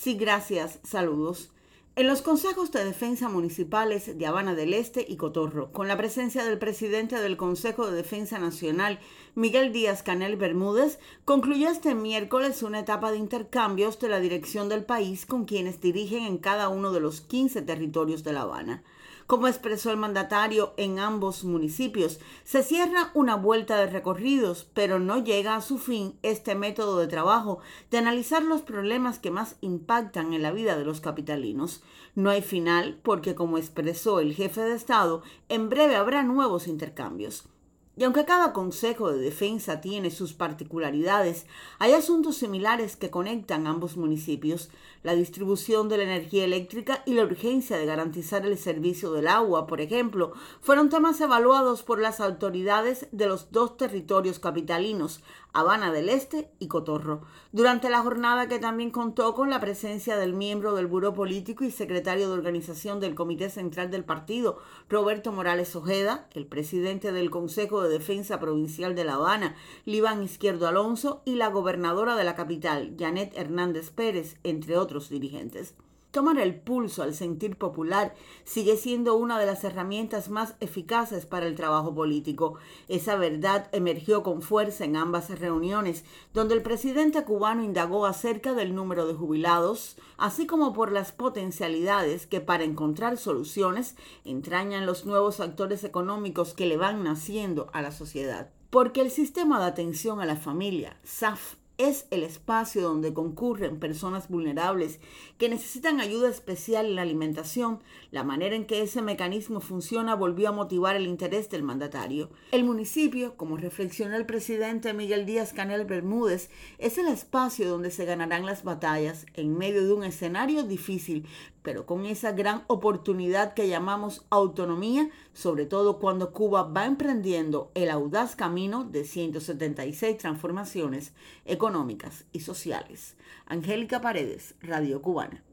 Sí, gracias. Saludos. En los consejos de defensa municipales de Habana del Este y Cotorro, con la presencia del presidente del Consejo de Defensa Nacional, Miguel Díaz-Canel Bermúdez, concluyó este miércoles una etapa de intercambios de la dirección del país con quienes dirigen en cada uno de los 15 territorios de La Habana. Como expresó el mandatario en ambos municipios, se cierra una vuelta de recorridos, pero no llega a su fin este método de trabajo de analizar los problemas que más impactan en la vida de los capitalinos. No hay final porque, como expresó el jefe de Estado, en breve habrá nuevos intercambios. Y aunque cada consejo de defensa tiene sus particularidades, hay asuntos similares que conectan ambos municipios. La distribución de la energía eléctrica y la urgencia de garantizar el servicio del agua, por ejemplo, fueron temas evaluados por las autoridades de los dos territorios capitalinos, Habana del Este y Cotorro, durante la jornada que también contó con la presencia del miembro del Buró Político y secretario de organización del Comité Central del Partido, Roberto Morales Ojeda, el presidente del Consejo de Defensa Provincial de La Habana, Libán Izquierdo Alonso, y la gobernadora de la capital, Janet Hernández Pérez, entre otros dirigentes. Tomar el pulso al sentir popular sigue siendo una de las herramientas más eficaces para el trabajo político. Esa verdad emergió con fuerza en ambas reuniones, donde el presidente cubano indagó acerca del número de jubilados, así como por las potencialidades que para encontrar soluciones entrañan los nuevos actores económicos que le van naciendo a la sociedad. Porque el sistema de atención a la familia, SAF, es el espacio donde concurren personas vulnerables que necesitan ayuda especial en la alimentación. La manera en que ese mecanismo funciona volvió a motivar el interés del mandatario. El municipio, como reflexionó el presidente Miguel Díaz-Canel Bermúdez, es el espacio donde se ganarán las batallas en medio de un escenario difícil, pero con esa gran oportunidad que llamamos autonomía, sobre todo cuando Cuba va emprendiendo el audaz camino de 176 transformaciones económicas y sociales. Angélica Paredes, Radio Cubana.